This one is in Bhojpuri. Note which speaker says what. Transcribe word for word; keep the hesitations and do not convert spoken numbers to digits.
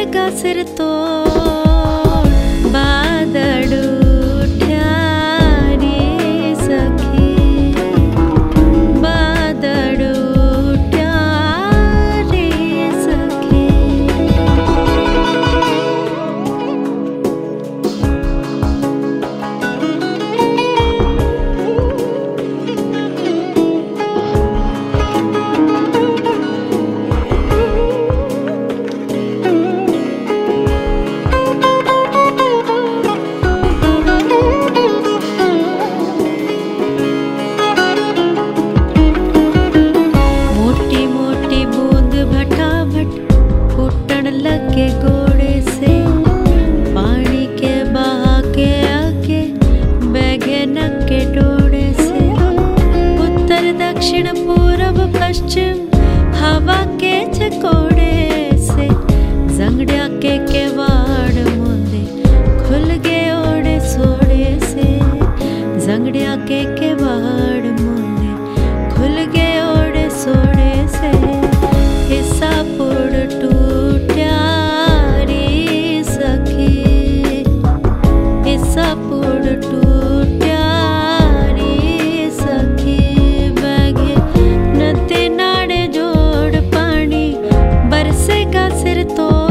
Speaker 1: बरसेगा सिर तो बादल उठ्या रे सखी, बादल उठ्या रे सखी। लगे घोड़े से पानी के बहा के आगे बैगे नके डोड़े से, उत्तर दक्षिण पूरब पश्चिम हवा के झकोड़े से, जंगड़िया के केवाड़ मुंदे खुल गए ओड़े सोड़े से, जंगड़िया के केवाड़ मुंदे खुल गए ओड़े सोड़े से। हिस्सा पुड़ टूट्या रे सखी, हिस्सा पुड़ टूट्या रे सखी। बैगे नदी नाड़े जोड़ पानी बरसेगा सिर तो